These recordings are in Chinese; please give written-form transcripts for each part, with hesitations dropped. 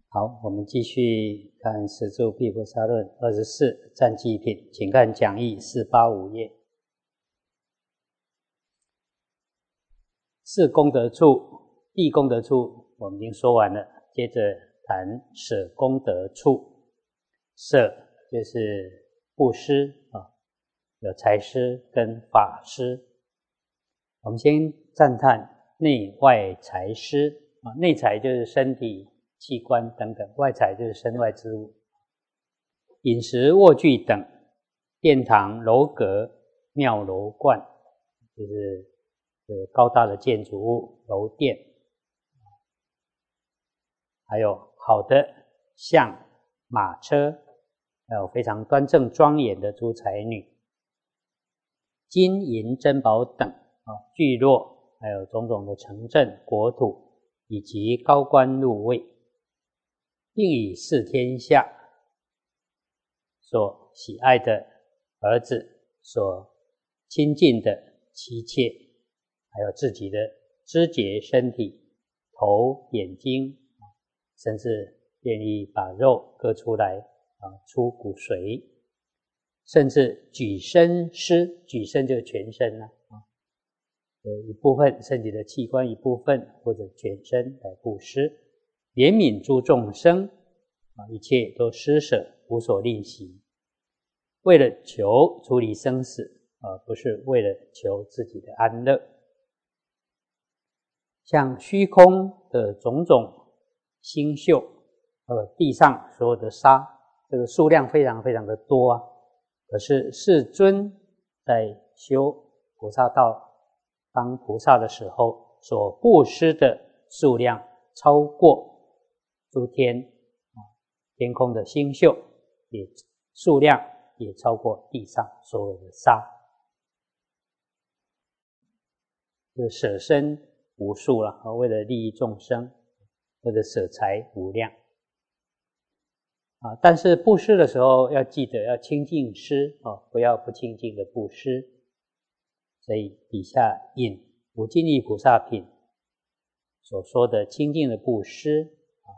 好，我们继续看《十住毗菩萨论》24赞记品，请看讲义485页。四功德处，地功德处我们已经说完了，接着谈舍功德处。舍就是布施有财施跟法施。我们先赞叹内外财施内财就是身体器官等等，外财就是身外之物，饮食卧具等，殿堂楼阁庙楼观，就是高大的建筑物楼殿，还有好的象马车，还有非常端正庄严的诸才女，金银珍宝等聚落，还有种种的城镇国土，以及高官禄位，并以四天下所喜爱的儿子，所亲近的妻妾，还有自己的肢节身体、头、眼睛，甚至愿意把肉割出来出骨髓，甚至举身施，举身就是全身一部分身体的器官一部分或者全身来布施，怜悯诸众生一切都施舍，无所吝惜，为了求处理生死不是为了求自己的安乐。像虚空的种种星宿地上所有的沙，这个数量非常非常的多可是世尊在修菩萨道当菩萨的时候所布施的数量超过诸天空的星宿，也数量也超过地上所有的沙，就舍身无数了为了利益众生，或者舍财无量但是布施的时候要记得要清净施不要不清净的布施。所以底下引无尽意菩萨品所说的清净的布施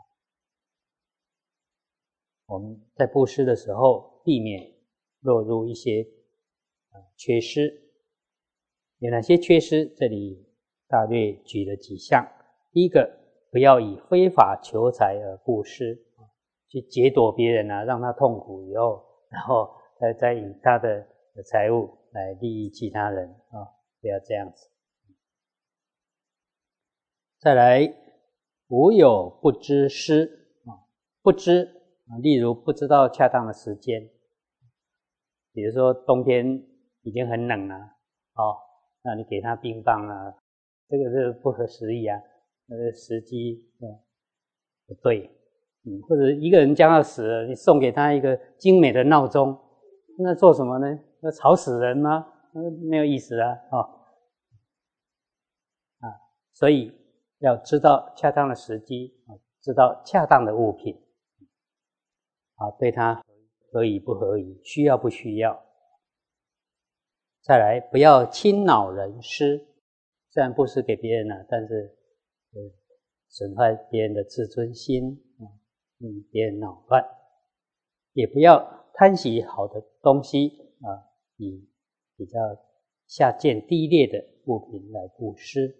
我们在布施的时候避免落入一些缺失。有哪些缺失？这里大略举了几项。第一个，不要以非法求财而布施，去劫夺别人让他痛苦以后，然后再以他的财物来利益其他人不要这样子。再来，无有不知施不知例如不知道恰当的时间，比如说冬天已经很冷了那你给他冰棒这个是不合时宜那个时机不对或者一个人将要死了，你送给他一个精美的闹钟，那做什么呢？要吵死人吗？没有意思所以要知道恰当的时机知道恰当的物品对他合宜不合宜，需要不需要。再来，不要轻恼人施，虽然布施给别人但是损坏别人的自尊心别人恼乱。也不要贪喜好的东西以比较下贱低劣的物品来布施。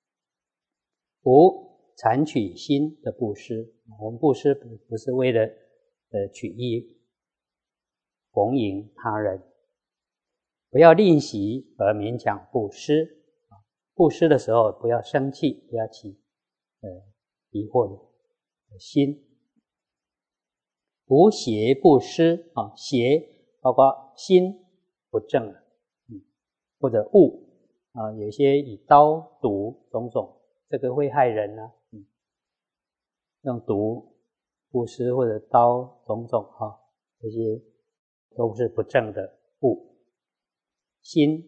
无残取心的布施，我们布施不是为了取意逢迎他人。不要吝惜而勉强布施，布施的时候不要生气，不要起疑惑的心。无邪布施邪包括心不正或者物有些以刀毒种种，这个会害人用毒布施或者刀种种这些都是不正的物。心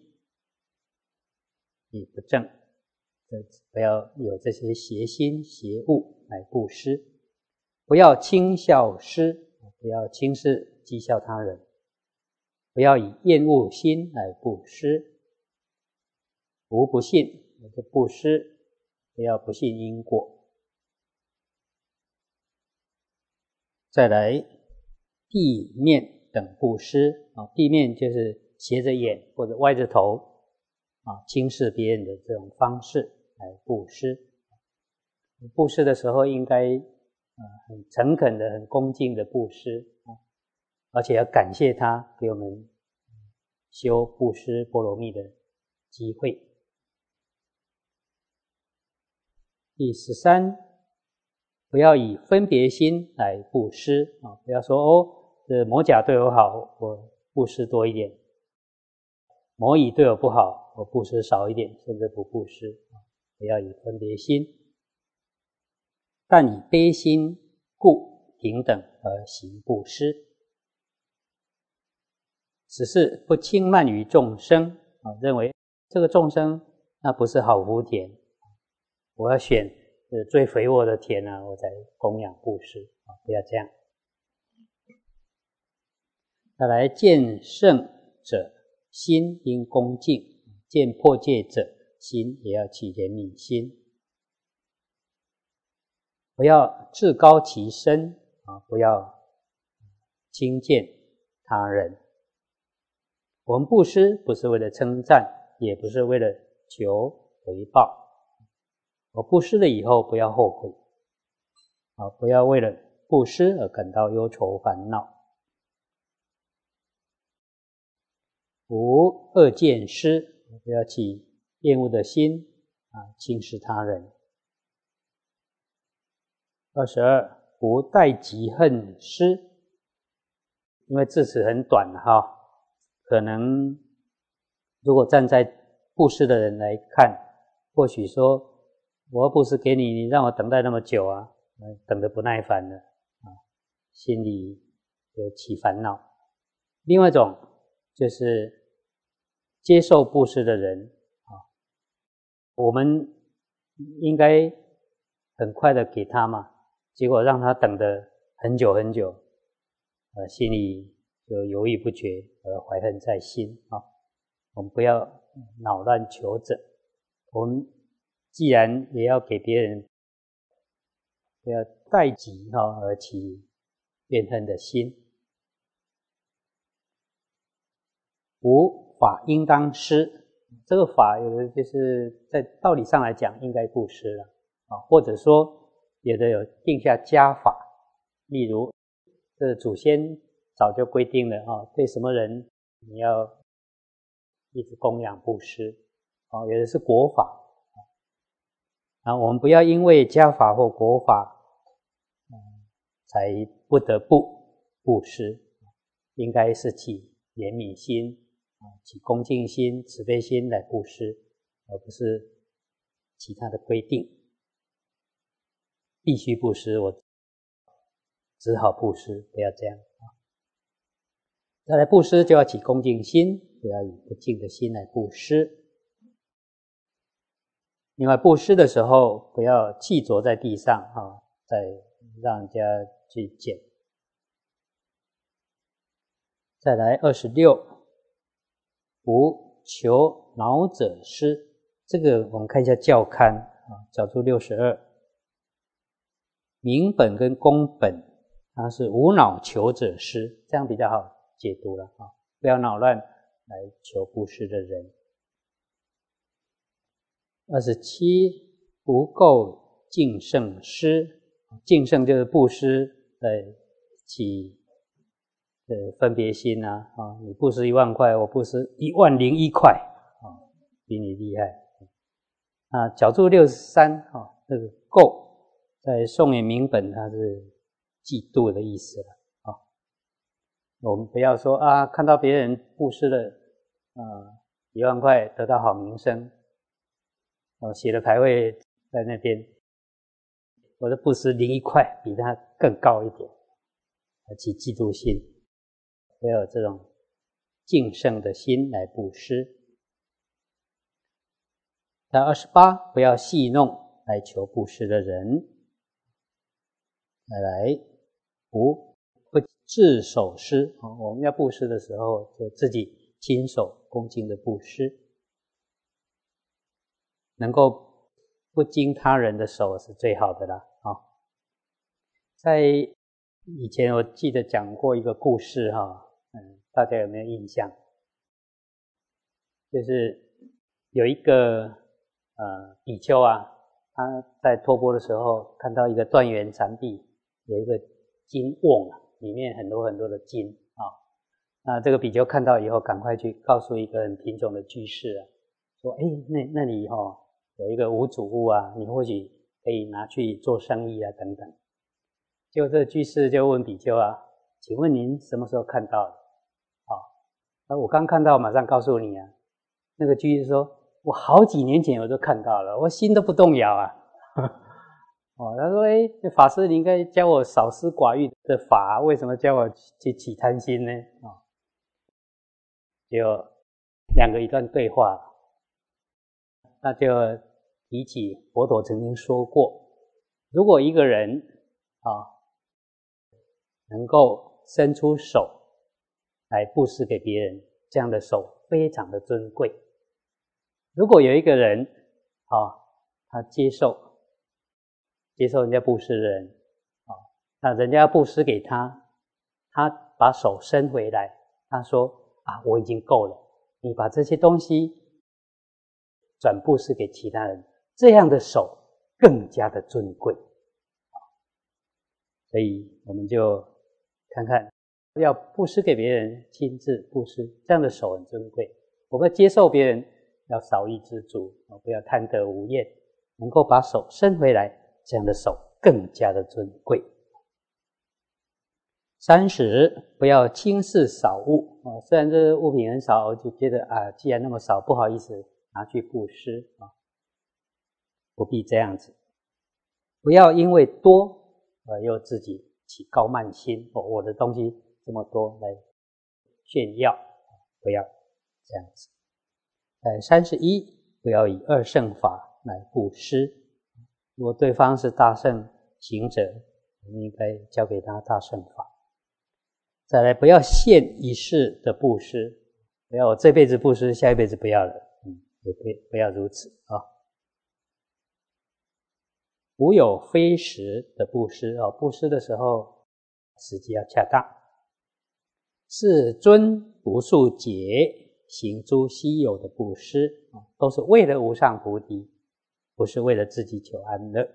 也不正，不要有这些邪心邪物来布施。不要轻笑施，不要轻视讥笑他人。不要以厌恶心来布施。无不信，布施不要不信因果。 再来地面等布施地面就是斜着眼或者歪着头轻视别人的这种方式来布施。布施的时候应该很诚恳的、很恭敬的布施而且要感谢他给我们修布施波罗蜜的机会。第13，不要以分别心来布施不要说这某甲对我好，我布施多一点；某乙对我不好，我布施少一点，甚至不布施不要以分别心，但以悲心故平等而行布施。只是不轻慢于众生认为这个众生那不是好福田，我要选最肥沃的田我才供养布施不要这样。再来，见圣者心应恭敬，见破戒者心也要起怜悯心，不要自高其身不要轻贱他人。我们布施不是为了称赞，也不是为了求回报。我布施了以后不要后悔不要为了布施而感到忧愁烦恼。无恶见施，不要起厌恶的心轻视他人。22，不待嫉恨施，因为字词很短可能如果站在布施的人来看，或许说我布施给你，你让我等待那么久等得不耐烦了心里有起烦恼。另外一种就是接受布施的人我们应该很快的给他嘛，结果让他等得很久很久心里就犹豫不决而怀恨在心我们不要恼乱求者，我们既然也要给别人，不要待己而起怨恨的心。无法应当施，这个法有的就是在道理上来讲应该布施了或者说有的有定下家法，例如这祖先早就规定了对什么人你要一直供养布施有的是国法我们不要因为家法或国法才不得不布施，应该是起怜悯心起恭敬心、慈悲心来布施，而不是其他的规定必须布施，我只好布施，不要这样再来布施就要起恭敬心，不要以不敬的心来布施。另外布施的时候不要气着在地上再让人家去捡。再来26，无求恼者施，这个我们看一下教刊角注62，明本跟公本它是无恼求者施，这样比较好解读了不要恼乱来求布施的人。27，不垢净圣施，净圣就是布施起分别心你布施1万块，我布施10001块比你厉害角注63这个垢在宋元明本它是嫉妒的意思了我们不要说看到别人布施了1万块得到好名声写了牌位在那边，我的布施01块比他更高一点起嫉妒心，不要有这种敬圣的心来布施。在28，不要戏弄来求布施的人。再来，不自手施我们要布施的时候就自己亲手恭敬的布施，能够不经他人的手是最好的啦在以前我记得讲过一个故事大家有没有印象？就是有一个比丘啊，他在托钵的时候看到一个断垣残壁，有一个金瓮里面很多很多的金那这个比丘看到以后，赶快去告诉一个很贫穷的居士说那里有一个无主物你或许可以拿去做生意等等。结果这个居士就问比丘请问您什么时候看到的？我刚看到，马上告诉你那个居士说，我好几年前我都看到了，我心都不动摇他说法师你应该教我少思寡欲的法，为什么教我去起贪心呢？就两个一段对话，那就提起佛陀曾经说过，如果一个人能够伸出手来布施给别人，这样的手非常的尊贵。如果有一个人他接受人家布施的人那人家布施给他，他把手伸回来，他说我已经够了，你把这些东西转布施给其他人，这样的手更加的尊贵。所以我们就看看，要布施给别人，亲自布施，这样的手很尊贵。我们接受别人，要少欲知足，不要贪得无厌，能够把手伸回来，这样的手更加的尊贵。30，不要轻视少物虽然这物品很少，我就觉得既然那么少，不好意思拿去布施不必这样子。不要因为多又自己起高慢心我的东西这么多来炫耀，不要这样子。31，不要以二乘法来布施。如果对方是大乘行者，我们应该教给他大乘法。再来，不要现一世的布施，不要我这辈子布施，下一辈子不要了，也不要如此无有非时的布施布施的时候时机要恰当。世尊不数劫行诸稀有的布施都是为了无上菩提，不是为了自己求安乐。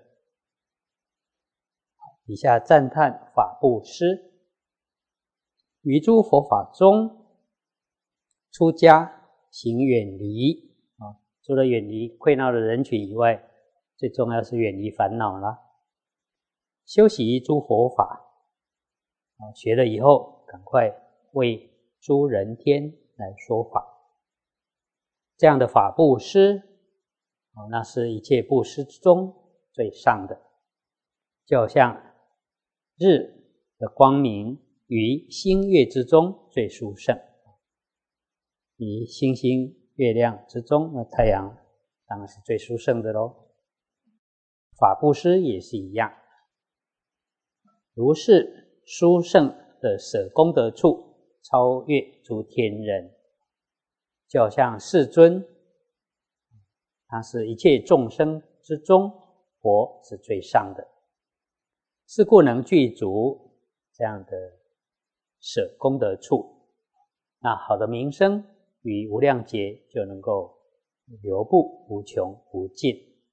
以下赞叹法布施。于诸佛法中，出家行远离除了远离溃闹的人群以外，最重要是远离烦恼啦。修习诸佛法学了以后，赶快为诸人天来说法。这样的法布施那是一切布施之中最上的，就好像日的光明于星月之中最殊胜。于星星月亮之中，那太阳当然是最殊胜的咯。法布施也是一样，如是殊胜的舍功德处，超越诸天人。就好像世尊，他是一切众生之中佛是最上的，是故能具足这样的舍功德处，那好的名声与无量劫就能够流布无穷无尽。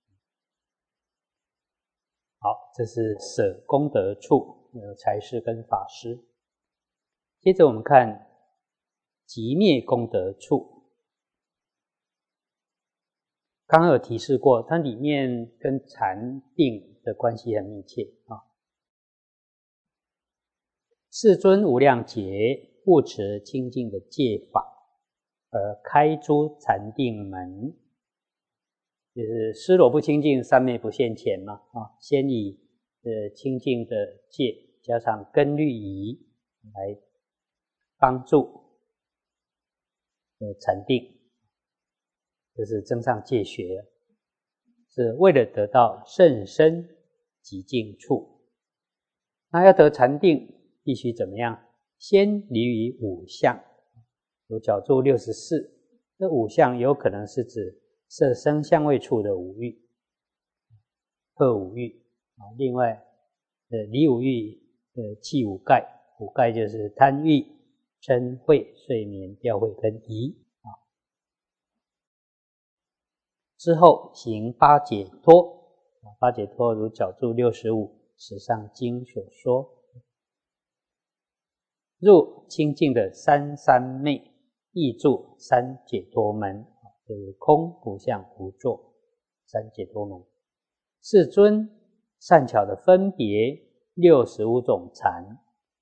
好，这是舍功德处，有财施跟法施。接着我们看寂灭功德处。刚刚有提示过，它里面跟禅定的关系很密切世尊无量劫护持清净的戒法，而开诸禅定门，就是施罗不清净，三昧不现前嘛先以清净的戒加上根律仪来帮助禅定，这是增上戒学，是为了得到甚深极静处。那要得禅定必须怎么样？先离于五相，如角柱64，这五相有可能是指色声香味触的五欲，二五欲另外离五欲气五盖，五盖就是贪欲、嗔恚、睡眠、掉慧跟疑啊。之后行八解脱，八解脱如角注65史上经所说，入清净的三三昧，亦住三解脱门，就是空、不相、不作三解脱门。世尊善巧的分别65种禅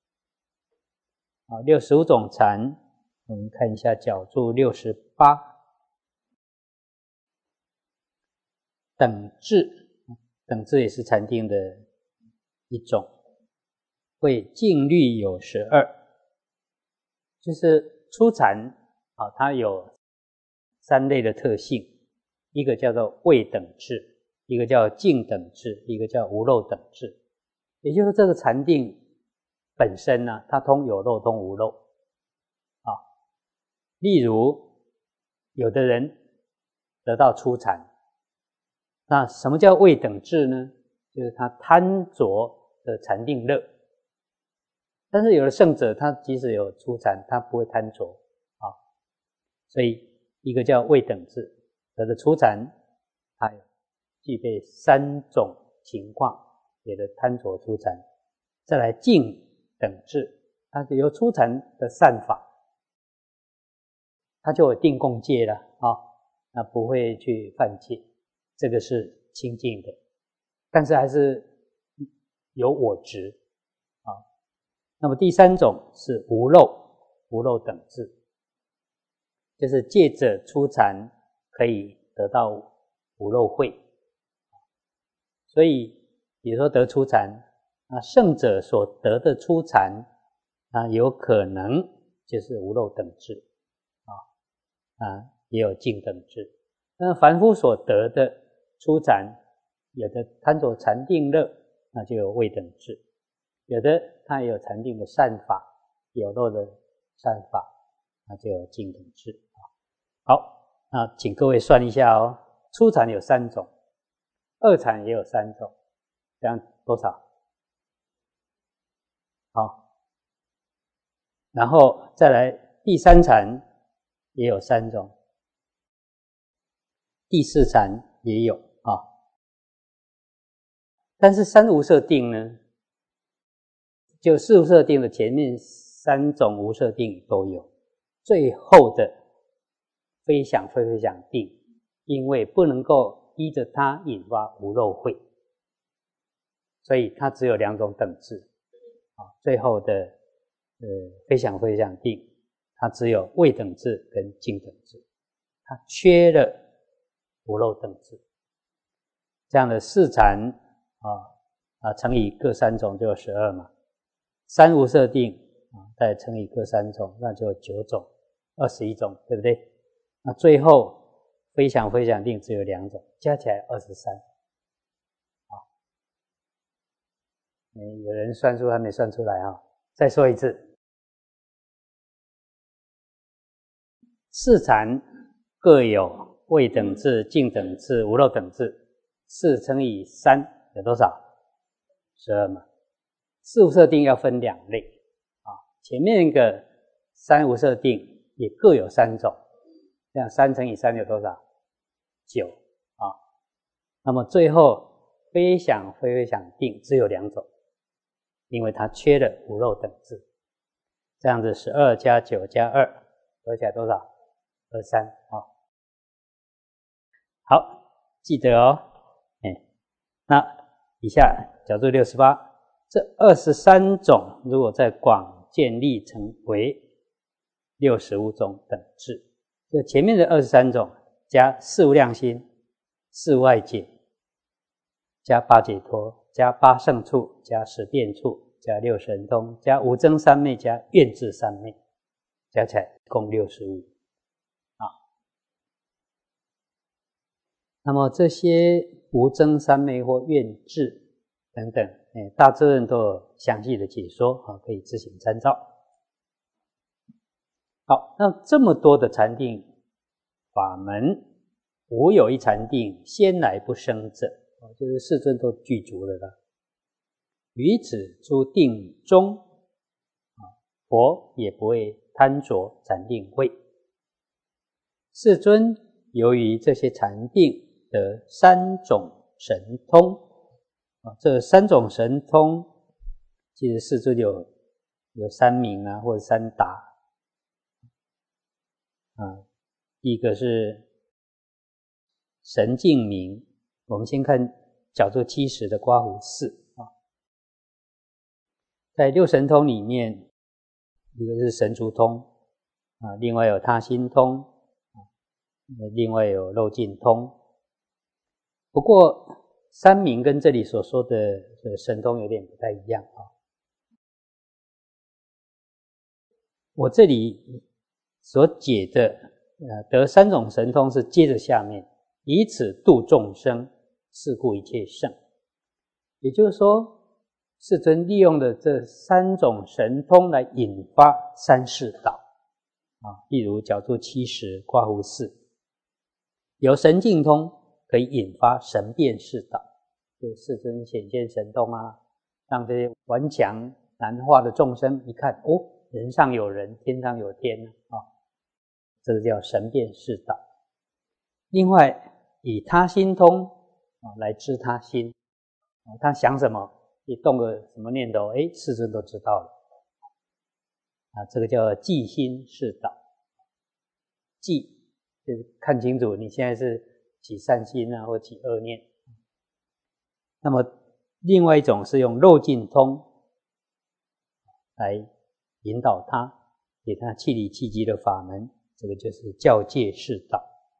65种禅，我们看一下角注68，等至，等至也是禅定的一种，会静虑有12，就是初禅它有3类的特性，一个叫做位等至，一个叫静等至，一个叫无漏等至。也就是这个禅定本身呢，它通有漏通无漏例如有的人得到初禅，那什么叫位等至呢？就是他贪着的禅定乐。但是有的圣者，他即使有初禅，他不会贪着所以一个叫位等至，得的初禅，它具备3种情况，有的贪着初禅。再来静等至，它就由初禅的善法，它就有定共戒了那不会去犯戒，这个是清净的，但是还是有我执那么第3种是无漏，无漏等至，就是借着初禅可以得到无漏慧。所以比如说得初禅，圣者所得的初禅有可能就是无漏等至也有静等至。那凡夫所得的初禅，有的贪着禅定乐，那就有位等至；有的他也有禅定的善法，有漏的善法，那就有静等至。好，那请各位算一下初禅有3种，二禅也有3种，这样多少？好，然后再来第3禅也有3种，第4禅也有但是三无色定呢，就四无色定的前面3种无色定都有，最后的非想非非想定，因为不能够依着它引发无漏慧，所以它只有2种等至最后的非想非非想定，它只有位等至跟静等至，它缺了无漏等至。这样的4禅乘以各3种就有12嘛，3无色定再乘以各3种，那就9种，21种，对不对？那最后非想非想定只有2种，加起来23有人算数还没算出来再说一次，4禅各有位等至、静等至、无漏等至，4乘以3有多少？12嘛。4无色定要分2类前面一个3无色定也各有3种，这样3乘以3有多少？9那么最后非想非非想定只有2种，因为它缺了无漏等至，这样子12加9加2合起来多少？23好，记得那以下角注68，这23种如果再广建立成为65种等至，就前面的23种加4无量心、4无碍解，加8解脱，加8胜处，加10变处，加6神通，加5增三昧，加愿至三昧，加起来共65那么这些无增三昧或愿至等等大智论都有详细的解说可以自行参照。好，那这么多的禅定法门，无有一禅定先来不生者就是世尊都具足了啦。 于此诸定中，佛也不会贪着禅定位。世尊由于这些禅定得三种神通，这三种神通其实世尊有三明或者三达。第一个是神境明，我们先看角作70的刮胡四。在六神通里面，一个是神足通，另外有他心通，另外有漏尽通。不过三明跟这里所说的神通有点不太一样。我这里所解的得三种神通是接着下面，以此度众生，是故一切圣。也就是说，世尊利用的这三种神通来引发三世道。例如角作70刮胡四，有神境通可以引发神变世道，就世尊显现神通让这些顽强难化的众生一看，人上有人，天上有天这个叫神变世道。另外以他心通来知他心，他想什么，一动个什么念头，世尊都知道了。这个叫记心世道。记就是看清楚你现在是起善心或起恶念。那么另外一种是用漏尽通来引导他，给他气理气机的法门，这个就是教戒世道。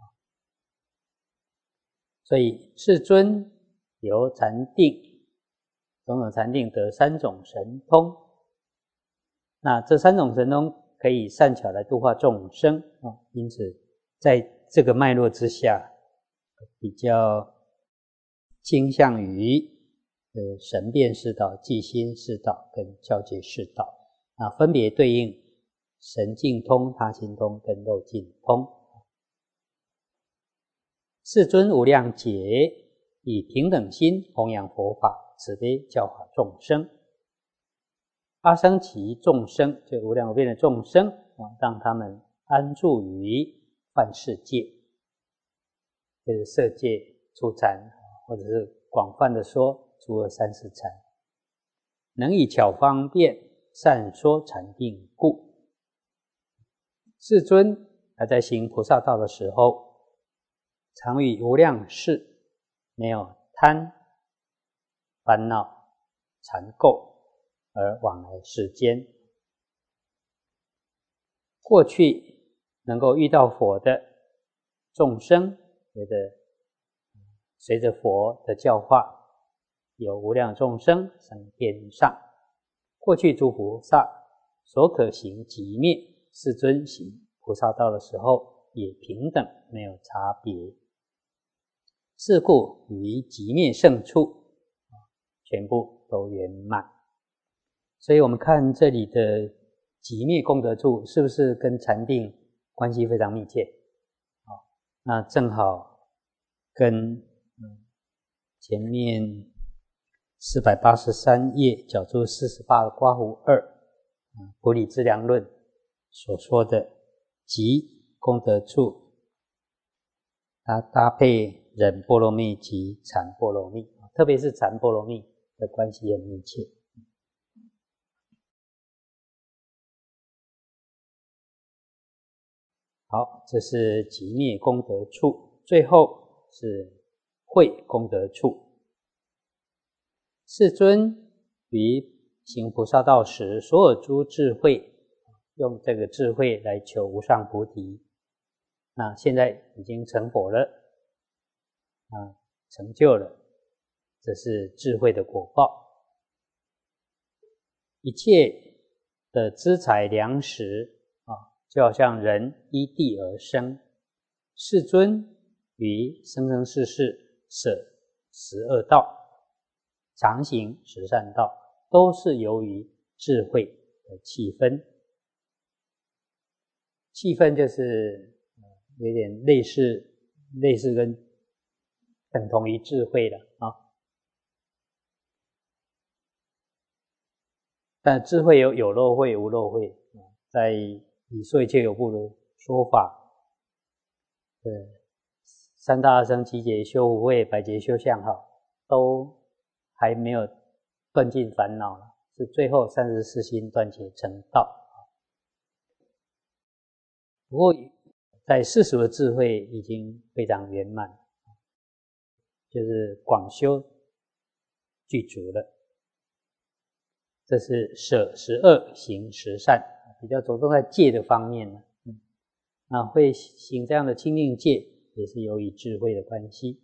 所以世尊由禅定，种种禅定得三种神通。那这三种神通可以善巧来度化众生因此在这个脉络之下，比较倾向于神变世道、记心世道跟教戒世道，分别对应神境通、他心通跟漏尽通。世尊无量劫以平等心弘扬佛法，慈悲教化众生。阿僧祇众生，就无量无边的众生让他们安住于梵世界，就是色界初禅，或者是广泛的说诸恶三世禅，能以巧方便善说禅定故。世尊还在行菩萨道的时候，常于无量世没有贪、烦恼、缠垢而往来世间。过去能够遇到佛的众生，觉得随着佛的教化，有无量众生升天上。过去诸菩萨所可行寂灭，世尊行菩萨道的时候也平等，没有差别。是故于寂灭胜处全部都圆满。所以我们看这里的寂灭功德处是不是跟禅定关系非常密切？那正好跟前面483页角注48的刮胡2普理资粮论所说的极功德处，它搭配忍波罗蜜及禅波罗蜜，特别是禅波罗蜜的关系很密切。好，这是寂灭功德处，最后是慧功德处。世尊于行菩萨道时，所有诸智慧，用这个智慧来求无上菩提。那现在已经成佛了，成就了，这是智慧的果报。一切的资财粮食就好像人依地而生，世尊于生生世世舍十恶道，常行十善道，都是由于智慧的气氛。气氛就是有点类似跟等同于智慧了但智慧有漏慧无漏慧，在以说一切有部的说法，三大阿僧祇劫修福慧，百劫修相好，都还没有断尽烦恼了，是最后34心断结成道。不过在世俗的智慧已经非常圆满，就是广修具足了。这是舍十恶行十善，比较着重在戒的方面呢。那会行这样的清净戒，也是由于智慧的关系。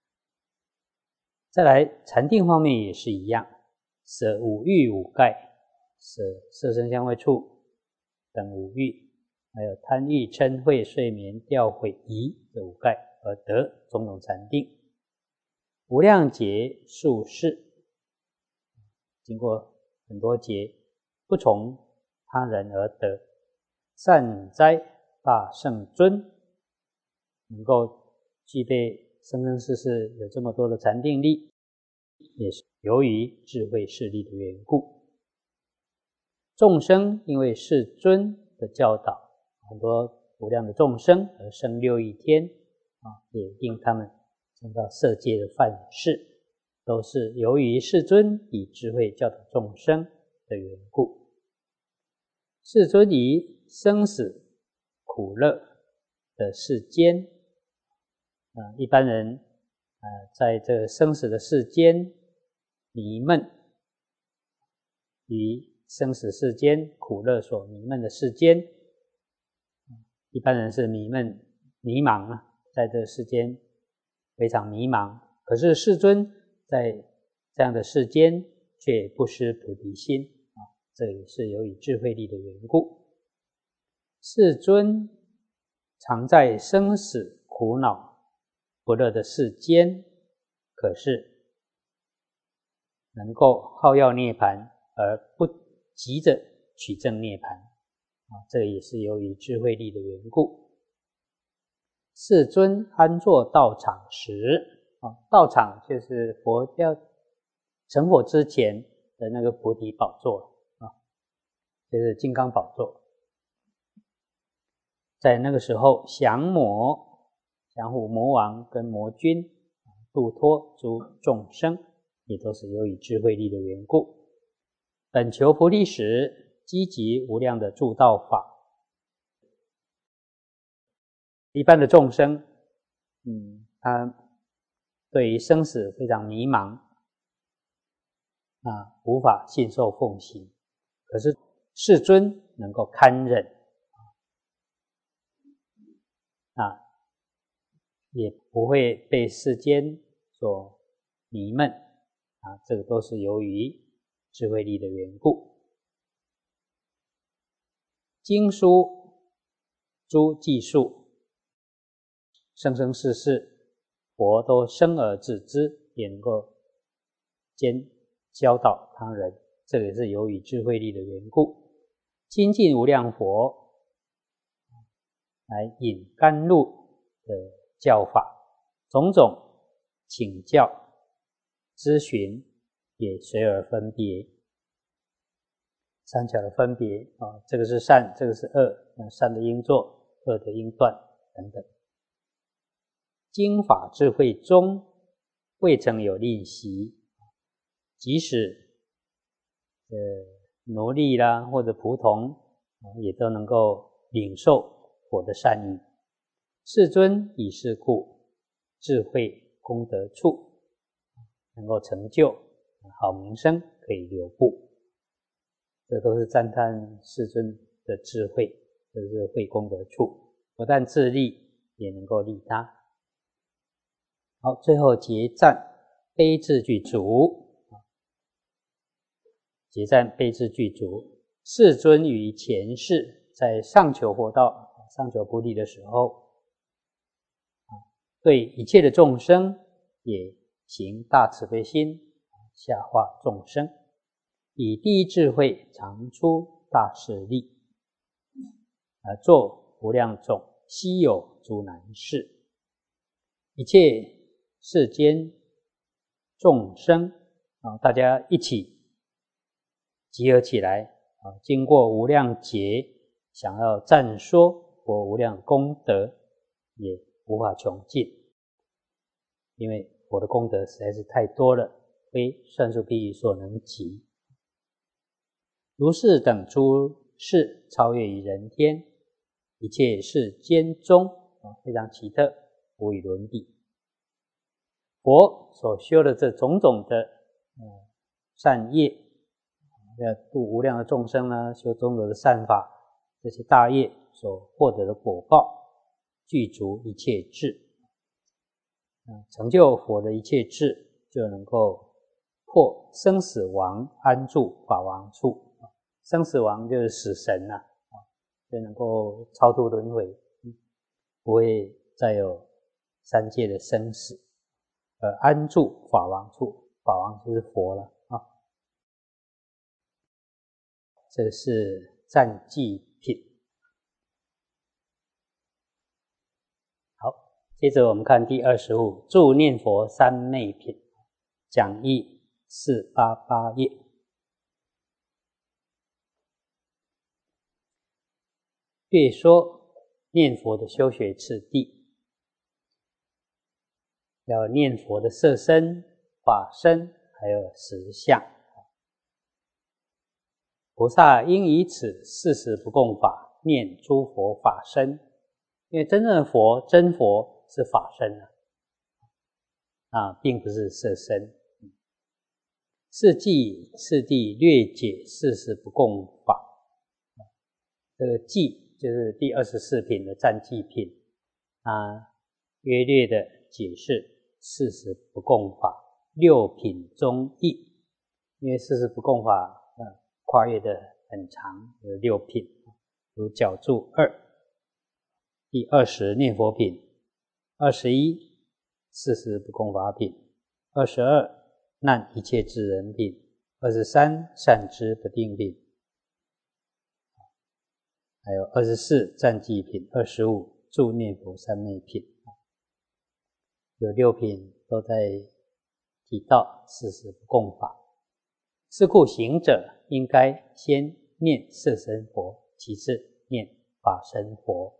再来禅定方面也是一样，舍五欲五盖，舍色声香味触等五欲，还有贪欲嗔恚睡眠掉毁疑这五盖，而得种种禅定。无量劫数世，经过很多劫，不从他人而得善哉大圣尊，能够具备生生世世有这么多的禅定力，也是由于智慧势力的缘故。众生因为世尊的教导，很多无量的众生而生六欲天，也令他们成到色界的范式，都是由于世尊以智慧教导众生的缘故。世尊以生死苦乐的世间，一般人在这生死的世间迷闷，于生死世间苦乐所迷闷的世间，一般人是迷茫啊，在这世间非常迷茫。可是世尊在这样的世间却不失菩提心，这也是由于智慧力的缘故。世尊常在生死苦恼不乐的世间，可是能够好要涅槃而不急着取证涅槃，这也是由于智慧力的缘故。世尊安坐道场时，道场就是佛要成佛之前的那个菩提宝座，就是金刚宝座。在那个时候，降伏魔王跟魔君，度脱诸众生，也都是由于智慧力的缘故。本求菩提时，积集无量的助道法。一般的众生，他对于生死非常迷茫，无法信受奉行。可是世尊能够堪忍，也不会被世间所迷闷，这个都是由于智慧力的缘故。经书诸记述，生生世世佛都生而自知，也能够教导他人，这个也是由于智慧力的缘故。亲近无量佛来引甘露的教法，种种请教咨询也随而分别。三巧的分别，这个是善，这个是恶，善的应做，恶的应断等等。经法智慧中未曾有吝惜，即使奴隶啦或者仆从，也都能够领受佛的善意。世尊以是故，智慧功德处，能够成就好名声，可以留步。这都是赞叹世尊的智慧，这是慧功德处，不但自利，也能够利他。好，最后结赞悲智具足。结赞悲智具足，世尊于前世在上求佛道、上求菩提的时候，对一切的众生也行大慈悲心，下化众生，以第一智慧常出大势力，做无量种稀有诸难事。一切世间众生，大家一起集合起来经过无量劫，想要赞说佛无量功德，也无法穷尽，因为佛的功德实在是太多了，非算术譬喻所能及。如是等诸事超越于人天，一切世间中非常奇特，无与伦比。佛所修的这种种的善业，要度无量的众生呢，修种种的善法，这些大业所获得的果报，具足一切智。成就佛的一切智，就能够破生死王，安住法王处。生死王就是死神就能够超度轮回，不会再有三界的生死，安住法王处。法王就是佛了这是赞记品。接着我们看第25助念佛三昧品，讲义488页。略说念佛的修学次第。要念佛的色身、法身，还有实相。菩萨应以此40不共法念诸佛法身，因为真正的佛、真佛是法身并不是色身。是记次第略解40不共法。这个记就是第24品的赞记品，约略的解释40不共法6品中义，因为40不共法跨越的很长，有6品，如角注2，第20念佛品，2140不共法品，22难一切智人品，23善知不定品，还有24赞记品，25助念佛三昧品，有6品都在提到40不共法。是故行者应该先念色身佛，其次念法身佛。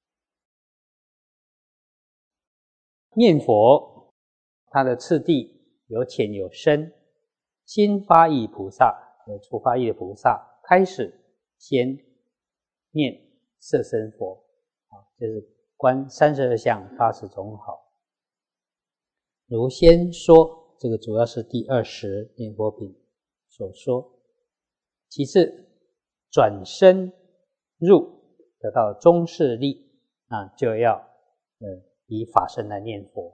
念佛它的次第有浅有深，心发意菩萨有初发意的菩萨开始先念色身佛，就是观32相80种好。如先说，这个主要是第20念佛品所说。其次转身入得到中士力，就要以法身来念佛。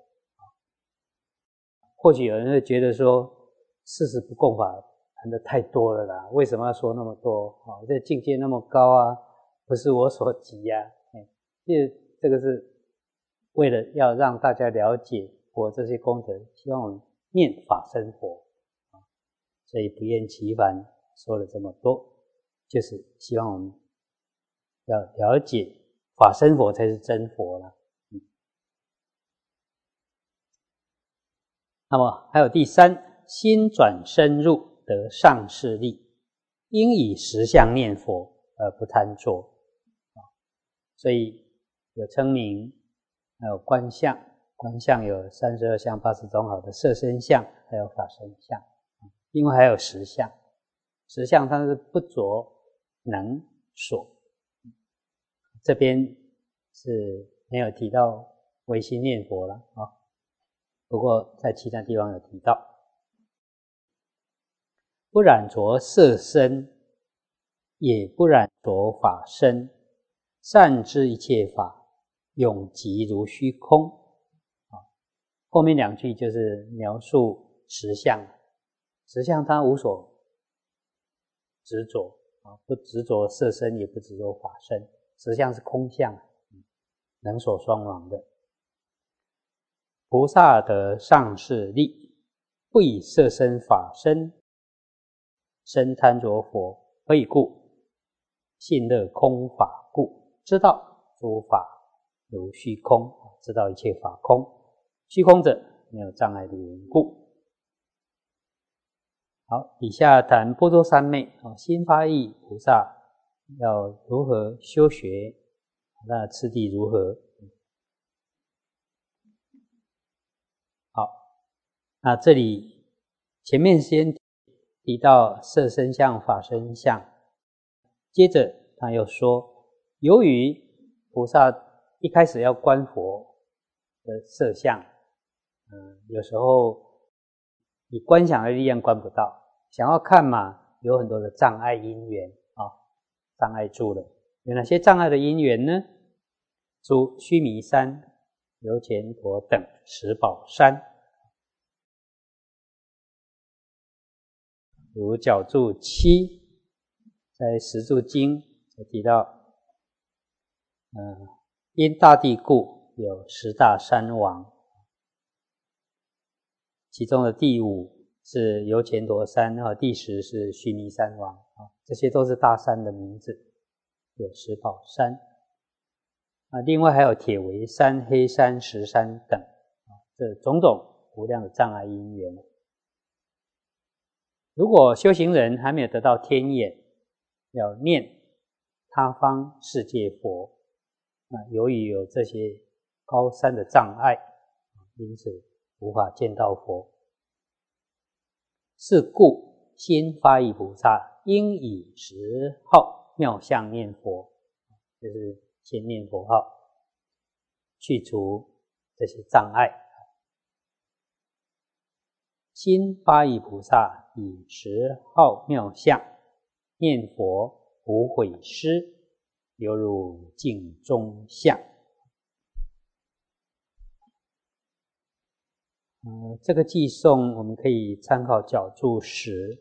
或许有人会觉得说40不共法谈得太多了啦，为什么要说那么多这境界那么高不是我所及这个是为了要让大家了解佛这些功德，希望我们念法身佛所以不厌其烦说了这么多，就是希望我们要了解法身佛才是真佛了。那么还有第3，心转深入得上士力，应以实相念佛而不贪着。所以有称名，还有观相，观相有32相80种好的色身相，还有法身相，另外还有实相。实相它是不着能所，这边是没有提到唯心念佛了不过在其他地方有提到。不染着色身，也不染着法身，善知一切法，永寂如虚空。后面2句就是描述实相，实相它无所执着不执着色身，也不执着法身，实相是空相，能所双亡的。菩萨得上士力，不以色身法身身贪着佛，何以故？信乐空法故，知道诸法如虚空，知道一切法空，虚空者没有障碍的缘故。 好，底下谈般若三昧，心发意菩萨要如何修学，那次第如何？好，那这里前面先提到色身相、法身相，接着他又说，由于菩萨一开始要观佛的色相，有时候以观想的力量观不到，想要看嘛，有很多的障碍因缘障碍住了。有哪些障碍的因缘呢？诸须弥山、油钱陀等十宝山，如角柱7，在十住经提到，因大地故，有10大山王，其中的第5是油钱陀山，第10是须弥山王，这些都是大山的名字，有十宝山。另外还有铁围山、黑山、石山等，这种种无量的障碍因缘。如果修行人还没有得到天眼，要念他方世界佛，由于有这些高山的障碍，因此无法见到佛。是故心发意菩萨应以10号妙相念佛，就是先念佛号，去除这些障碍。心发意菩萨以10号妙相念佛，不毁失，犹如镜中像。这个偈颂我们可以参考角注10。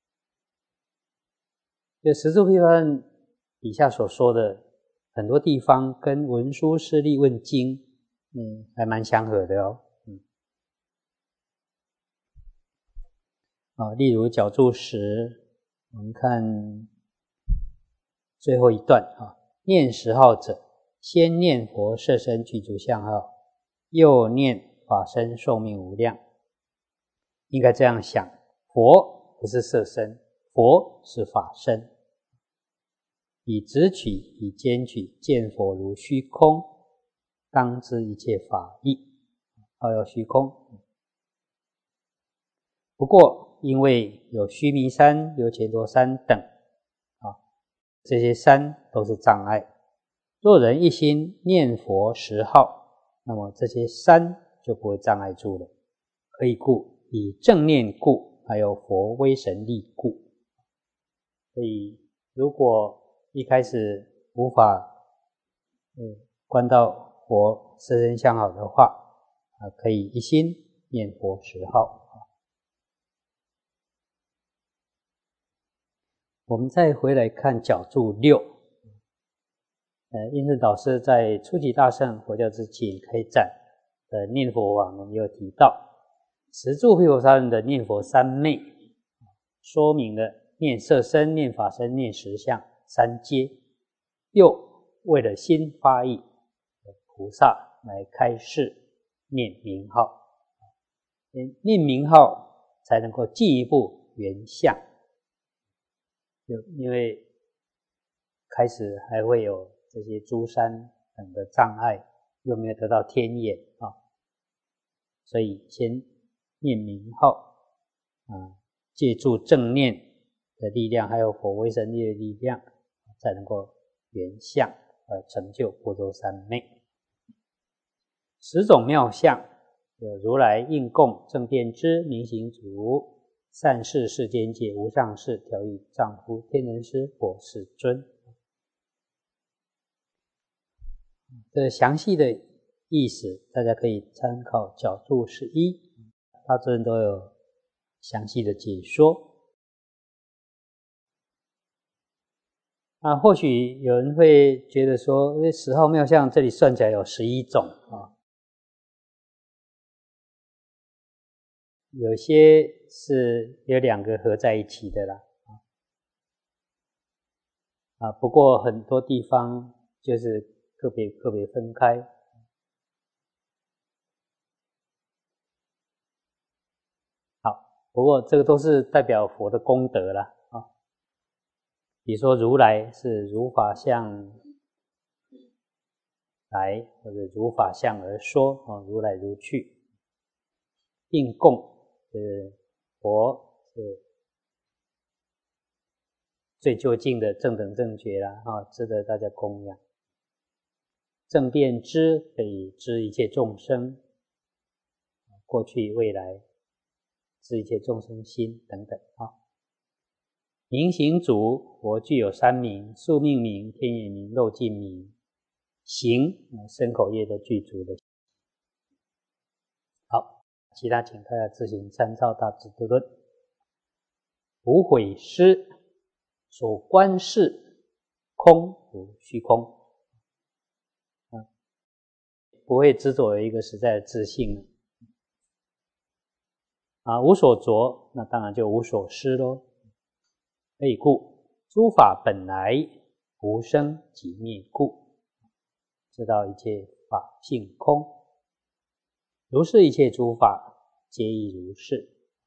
就十住毗婆舍底下所说的很多地方跟文殊师利问经，还蛮相合的哦。例如角注10，我们看最后一段念10号者，先念佛色身具足相号，又念法身寿命无量。应该这样想，佛不是色身，佛是法身。以直取以间取，见佛如虚空，当知一切法义，要虚空。不过因为有须弥山、油钱陀山等这些山都是障碍，若人一心念佛10号，那么这些山就不会障碍住了。何以故？以正念故，还有佛威神力故。所以如果一开始无法观到佛色身相好的话，可以一心念佛10号。我们再回来看角注6，印顺导师在初级大乘佛教之前开展的念佛法呢，也有提到十住毗婆舍人的念佛三昧，说明了念色身、念法身、念实相3阶，又为了心发意，菩萨来开示念名号，念名号才能够进一步圆相。因为开始还会有这些诸山等的障碍，又没有得到天眼所以先念名号借助正念的力量，还有佛威神力的力量，才能够圆相成就般若三昧。10种妙相，有如来应供正遍知明行足善事世间界无上士调御丈夫天人师佛世尊。这详细的意思大家可以参考角注11，大致都有详细的解说。或许有人会觉得说10号妙相这里算起来有11种有些是有2个合在一起的啦不过很多地方就是个别分开。好， 不过这个都是代表佛的功德啦啊。比如说如来是如法相来，或者如法相而说啊，如来如去。应供是佛是最究竟的正等正觉啦啊，值得大家供养。正遍知可以知一切众生，过去未来，知一切众生心等等啊。明行足，佛具有三名：宿命名、天眼名、漏尽名。行身口业都具足的。好，其他请大家自行参照《大智度论》。无悔失，所观事空如虚空。不会执着有一个实在的自性啊，无所着，那当然就无所失咯。所以故诸法本来无生即灭故，知道一切法性空，如是一切诸法皆亦如是。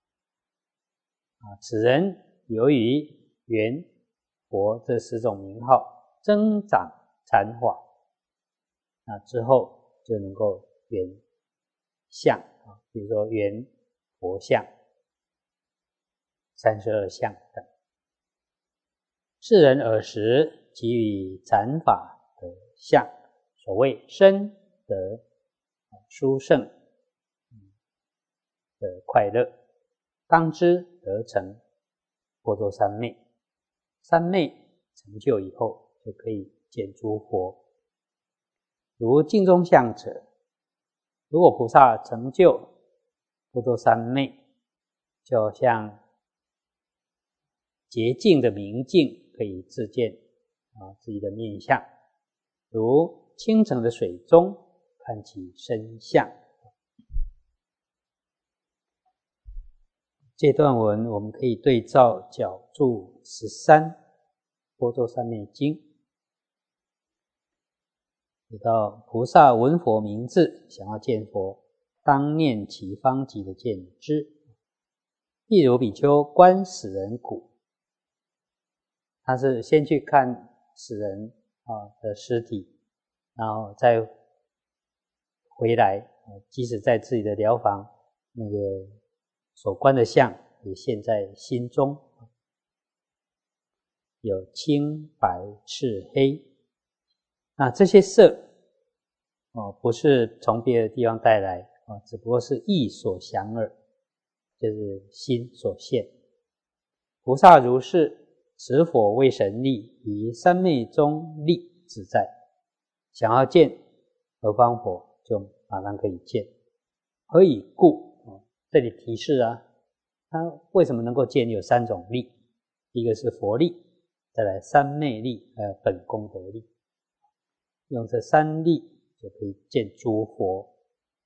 此人由于缘佛这10种名号增长禅法，之后就能够圆相啊，比如说圆佛相、32相等。世人尔时给予禅法的相，所谓深得殊胜的快乐，当知得成般若三昧。三昧成就以后，就可以见诸佛。如镜中像者，如果菩萨成就般若三昧，就像洁净的明镜，可以自见自己的面相，如清澄的水中看其身相。这段文我们可以对照角注13般若三昧经，提到菩萨闻佛名字，想要见佛，当念其方极的见之。譬如比丘观死人骨，他是先去看死人的尸体，然后再回来，即使在自己的疗房，那个所观的相也现在心中，有青白赤黑。那这些色不是从别的地方带来只不过是意所想耳，就是心所现。菩萨如是，此佛为神力，于三昧中力自在。想要见何方佛，就马上可以见。何以故？这里提示他为什么能够见？有3种力，一个是佛力，再来三昧力，还有本功德力。用这3力就可以见诸佛。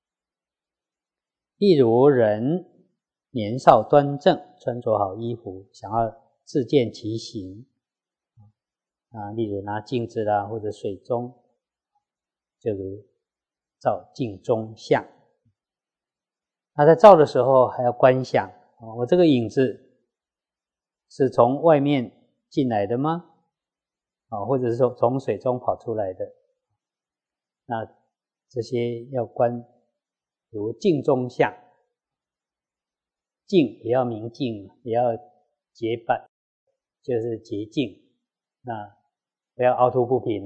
例如人年少端正，穿着好衣服，想要自见其形例如拿镜子啦，或者水中，就如照镜中像。那在照的时候还要观想我这个影子是从外面进来的吗？或者是说从水中跑出来的？那这些要观如镜中像，净也要明净，也要洁白，就是洁净。那不要凹凸不平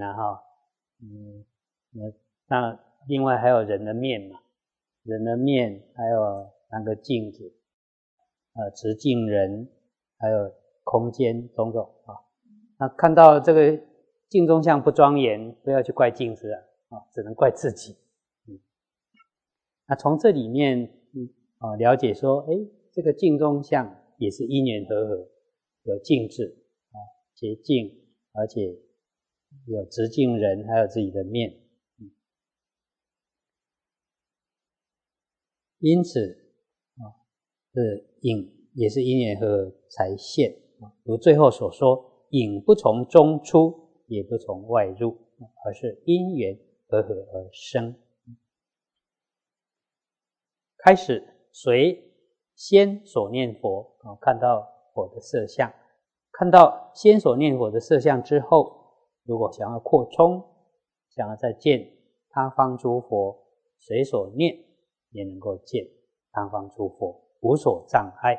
那另外还有人的面嘛，人的面还有那个镜子，直径人，还有空间种种那看到这个镜中像不庄严，不要去怪镜子只能怪自己。那从这里面了解说，这个镜中像也是因缘和合，有镜子洁净，而且有直径人，还有自己的面。因此影也是因缘和合才现如最后所说，影不从中出，也不从外入，而是因缘和合而生。开始随先所念佛，看到佛的色相，看到先所念佛的色相之后，如果想要扩充，想要再见他方诸佛，随所念也能够见他方诸佛，无所障碍。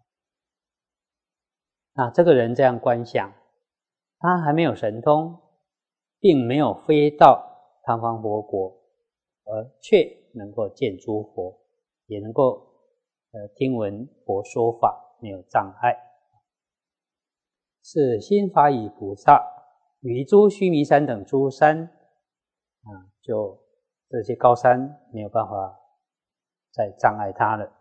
那这个人这样观想，他还没有神通，并没有飞到他方佛国，而却能够见诸佛，也能够听闻佛说法，没有障碍。是心法语菩萨于诸须弥山等诸山就这些高山没有办法再障碍他了。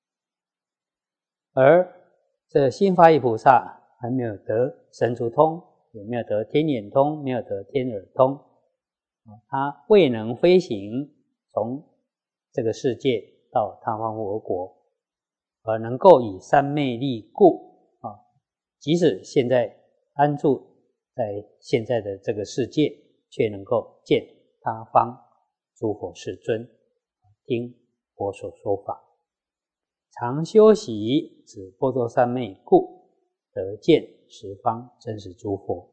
而这心法语菩萨还没有得神足通，也没有得天眼通，没有得天耳通，他未能飞行从这个世界到他方佛国，而能够以三昧力故即使现在安住在现在的这个世界，却能够见他方诸佛世尊，听佛所说法，常修习指般若三昧故，得见十方真实诸佛。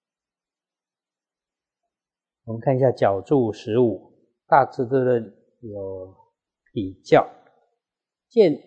我们看一下角注15，大智度论有比较，见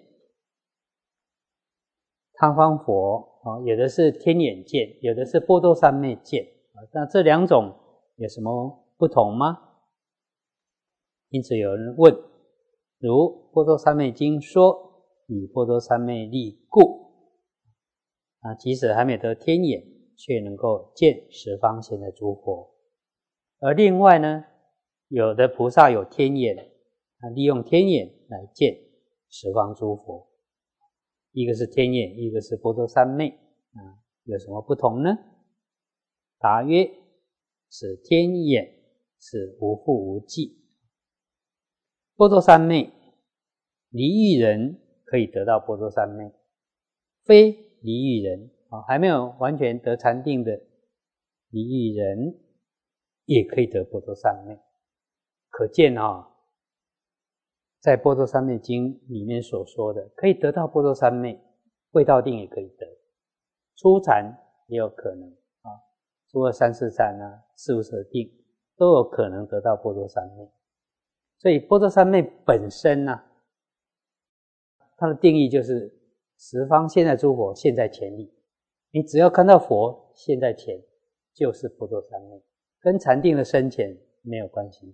他方佛有的是天眼见，有的是般若三昧见，那这两种有什么不同吗？因此有人问，如般若三昧经说，以般若三昧力故，即使还没得天眼，却能够见十方现在诸佛。而另外呢，有的菩萨有天眼，利用天眼来见十方诸佛。一个是天眼，一个是般若三昧，有什么不同呢？答曰：此天眼是无复无际。般若三昧，离欲人可以得到般若三昧，非离欲人还没有完全得禅定的离欲人，也可以得般若三昧。可见在般若三昧经里面所说的，可以得到般若三昧，未到定也可以得，初禅也有可能初二三四禅四无舍定都有可能得到般若三昧。所以般若三昧本身它的定义就是十方现在诸佛现在前里，你只要看到佛现在前，就是般若三昧，跟禅定的深浅没有关系。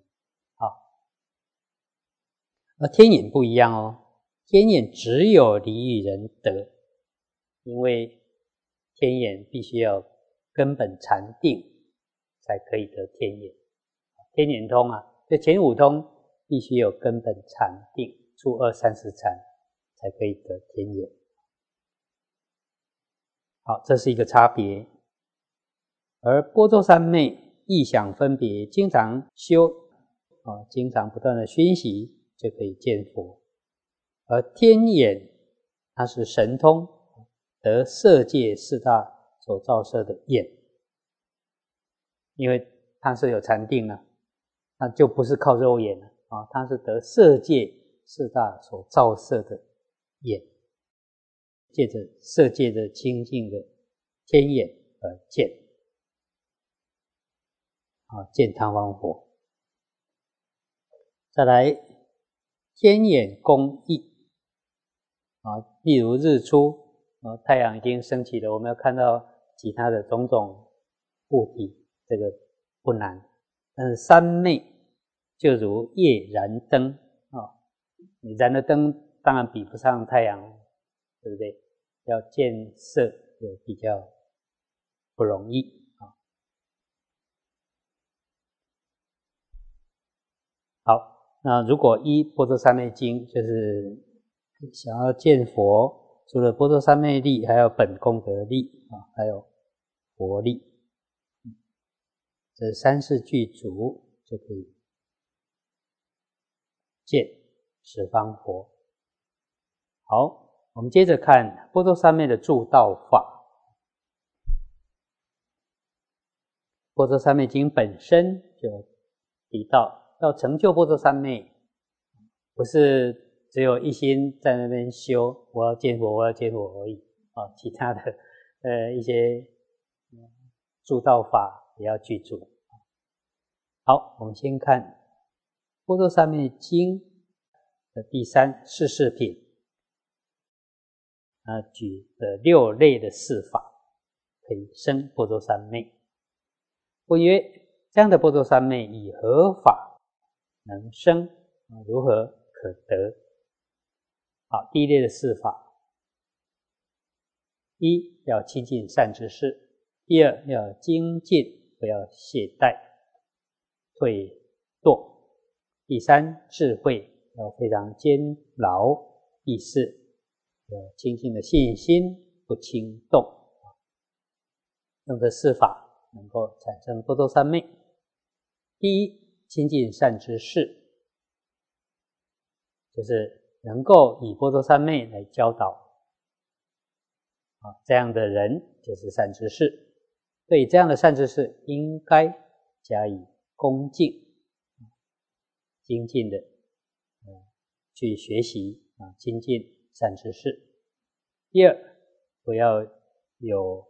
而天眼不一样天眼只有离欲人得，因为天眼必须要根本禅定才可以得天眼。天眼通这前五通必须有根本禅定，初二三四禅才可以得天眼。好，这是一个差别。而般若三昧意想分别，经常修经常不断的熏习，就可以见佛。而天眼它是神通，得色界四大所照射的眼，因为它是有禅定那就不是靠肉眼了它是得色界四大所照射的眼，借着色界的清净的天眼而见见他方佛。再来天眼公义例如日出太阳已经升起了，我们要看到其他的种种物体，这个不难。但是三昧就如夜燃灯你燃的灯当然比不上太阳，对不对？要见色有比较不容易好，那如果依般若三昧经，就是想要见佛，除了般若三昧力，还有本功德力还有佛力，这三世具足就可以见十方佛。好，我们接着看般若三昧的助道法。般若三昧经本身就提到，要成就般若三昧，不是只有一心在那边修，我要见佛，我要见佛而已啊，其他的一些助道法也要具足。好，我们先看《波罗三昧经》的第3世事品，举的6类的事法可以生波罗三昧。问曰：这样的波罗三昧以何法能生？如何可得？好，第一类的事法，一要亲近善知识，第二要精进，不要懈怠退堕，第三智慧要非常坚牢，第四有清净的信心，不轻动。用这4法能够产生波罗三昧。第一，亲近善知识，就是能够以波罗三昧来教导这样的人就是善知识。对这样的善知识应该加以恭敬，精进的去学习精进善知识。第二，不要有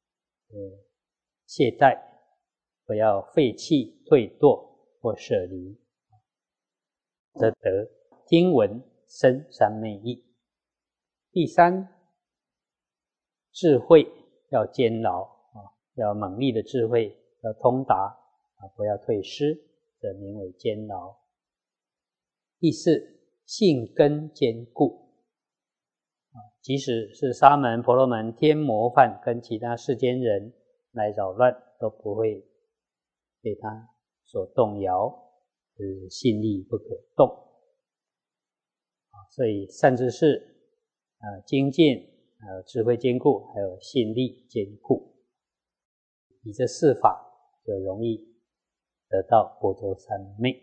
懈怠，不要废弃退堕或舍离，则得听闻生三昧意。第三，智慧要坚牢要猛力的智慧，要通达不要退失，则名为坚牢。第四，信根坚固，即使是沙门、婆罗门、天魔梵跟其他世间人来扰乱，都不会被他所动摇，信力不可动。所以善知识精进，还有智慧坚固，还有信力坚固，以这4法就容易得到波罗三昧。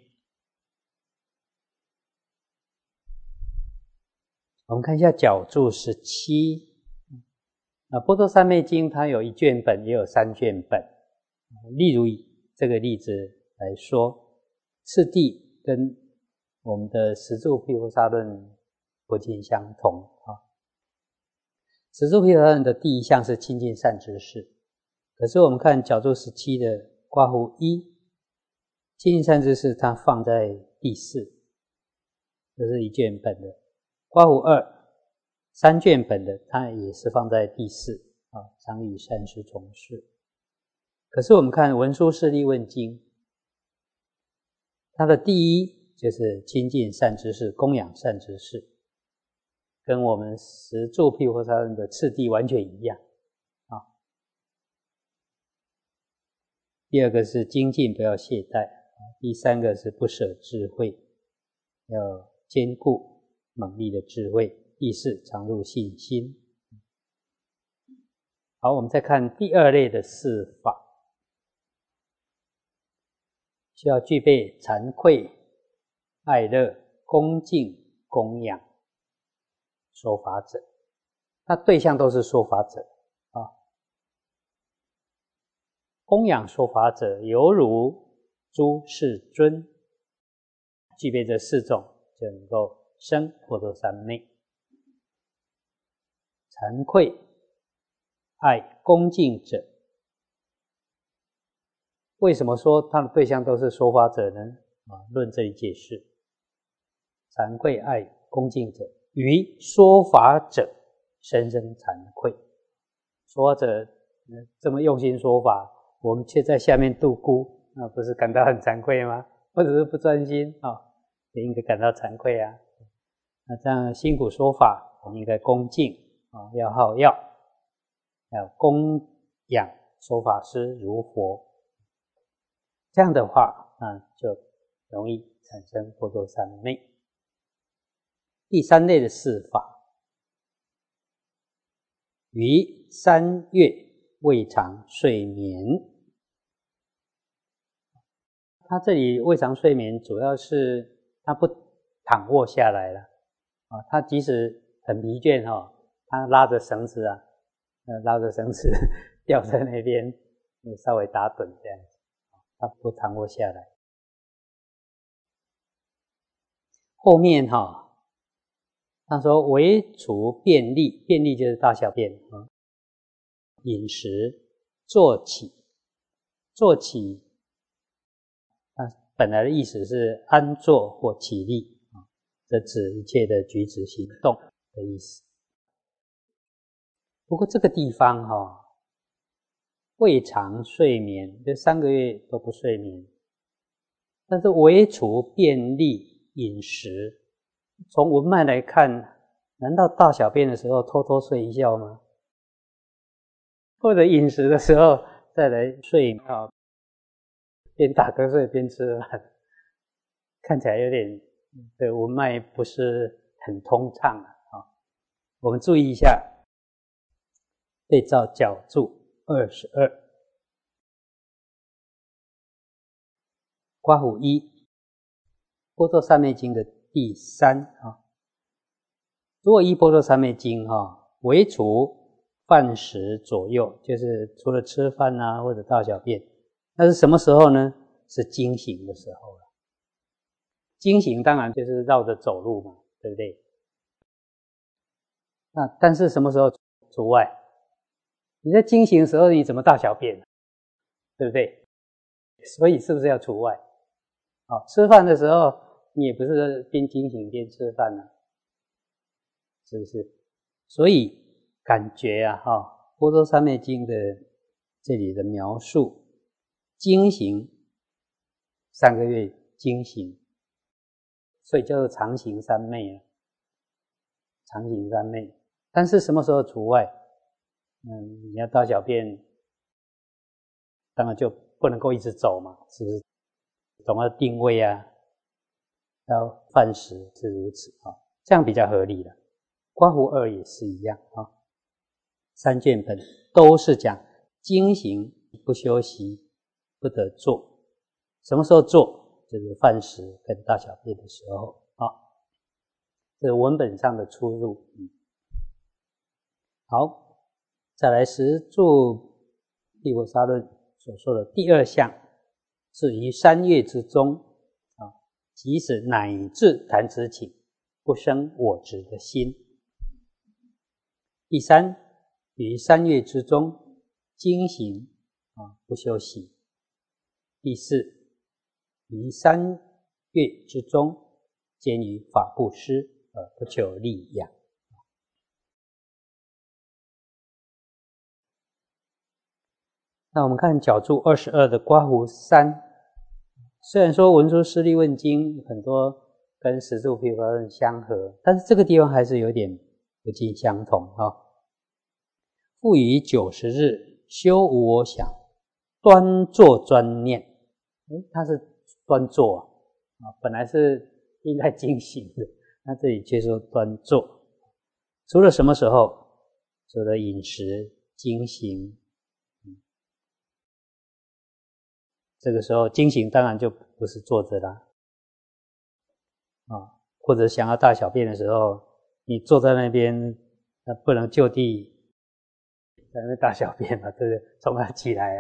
我们看一下角注17，波罗三昧经它有1卷本，也有3卷本。例如以这个例子来说，次第跟我们的十住毗菩萨论不尽相同十住毗菩萨论的第1项是亲近善知识，可是我们看角注17的括弧1，亲近善知识它放在第4，这是1卷本的。括弧2 3卷本的它也是放在第4常与善师从事。可是我们看文殊师利问经，它的第1就是亲近善知识，供养善知识，跟我们十住毗菩萨论的次第完全一样第2个是精进，不要懈怠第3个是不舍智慧，要坚固猛力的智慧，第4常入信心。好，我们再看第2类的4法，需要具备惭愧、爱乐、恭敬、供养说法者，那对象都是说法者供养说法者犹如诸世尊，具备这4种就能够生波罗三昧。惭愧、爱、恭敬者，为什么说他的对象都是说法者呢？论这里解释，惭愧、爱、恭敬者，于说法者深深惭愧。说法者这么用心说法，我们却在下面度孤，那不是感到很惭愧吗？或者是不专心也应该感到惭愧啊。那这样辛苦说法，我们应该恭敬要好要供养说法师如佛，这样的话就容易产生波罗三昧。第3类的4法，于3月未尝睡眠。他这里未尝睡眠，主要是他不躺卧下来了他即使很疲倦他拉着绳子吊在那边，稍微打盹这样子，他不躺卧下来。后面他说唯除便利，便利就是大小便啊，饮食、坐起，坐起本来的意思是安坐或起立啊，这指一切的举止行动的意思。不过这个地方未尝睡眠，这3个月都不睡眠，但是唯除便利饮食，从文脉来看，难道大小便的时候偷偷睡一觉吗？或者饮食的时候再来睡啊，边打瞌睡边吃饭，看起来有点的文脉不是很通畅啊。我们注意一下，对照角注22，刮胡1，波若三昧经的第3啊。如果依波若三昧经唯除饭食左右，就是除了吃饭啊或者大小便，那是什么时候呢？是经行的时候了。经行当然就是绕着走路嘛，对不对？那但是什么时候除外？你在经行的时候你怎么大小便？对不对？所以是不是要除外？吃饭的时候你也不是边经行边吃饭啊，是不是？所以感觉波若三昧经的这里的描述，经行3个月经行，所以叫做常行三昧啊，常行三昧。但是什么时候除外？你要大小便，当然就不能够一直走嘛，是不是？总要定位啊，要饭食是如此这样比较合理了。刮胡2也是一样3卷本都是讲经行不休息，不得坐。什么时候坐？就是饭食跟大小便的时候这是文本上的出入。好，再来十住毗婆沙论所说的第2项，是于3月之中即使乃至弹指顷，不生我执的心。第3，于3月之中经行不休息。第4，于3月之中兼于法布施而不求利养。那我们看角注22的刮胡3，虽然说文殊师利问经很多跟十住毗婆沙论相合，但是这个地方还是有点不尽相同复于90日修无我想，端坐专念。它是端坐本来是应该经行的，那这里却说端坐。除了什么时候？除了饮食、经行。这个时候经行当然就不是坐着啦或者想要大小便的时候，你坐在那边不能就地在那边大小便嘛，对不对？总要起来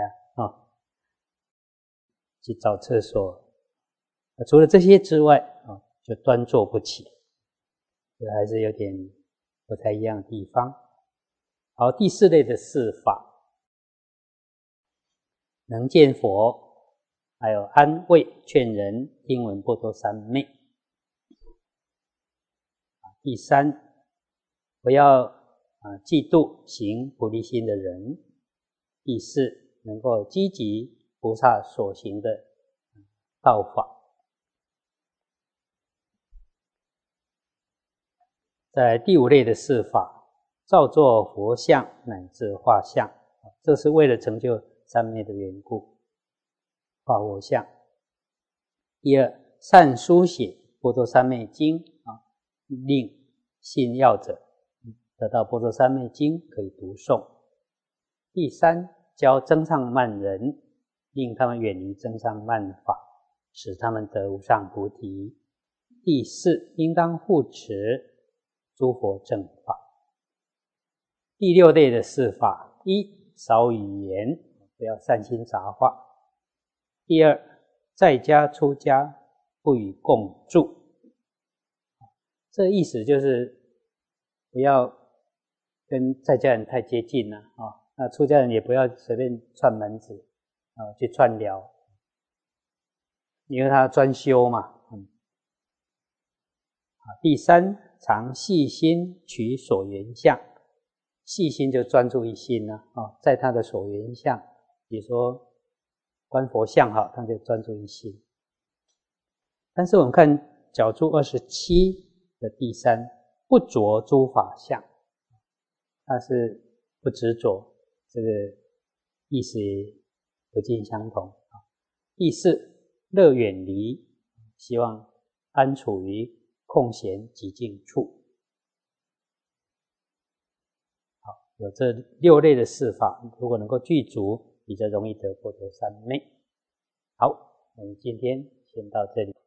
去找厕所。除了这些之外就端坐不起，这还是有点不太一样的地方。好，第4类的事法，能见佛，还有安慰劝人听闻波多三昧。第3，不要嫉妒行菩提心的人。第4，能够积极菩萨所行的道法。在第5类的事法，造作佛像乃至画像，这是为了成就三昧的缘故，画佛像。第2，善书写波多三昧经令信要者得到波多三昧经可以读诵。第3，教增上慢人，令他们远离增上慢法，使他们得无上菩提。第4，应当护持诸佛正法。第6类的事法：1，少语言，不要善心杂话。第2，在家出家不与共住。这意思就是不要跟在家人太接近了那出家人也不要随便串门子去串聊，因为他专修嘛。第三，常细心取所缘相，细心就专注一心在他的所缘相，比如说观佛像他就专注一心。但是我们看角注27的第三，不着诸法相，它是不执着，这个意思也不尽相同。第四，乐远离，希望安处于空闲寂静处。好，有这6类的事法，如果能够具足，比较容易得佛陀三昧。好，我们今天先到这里。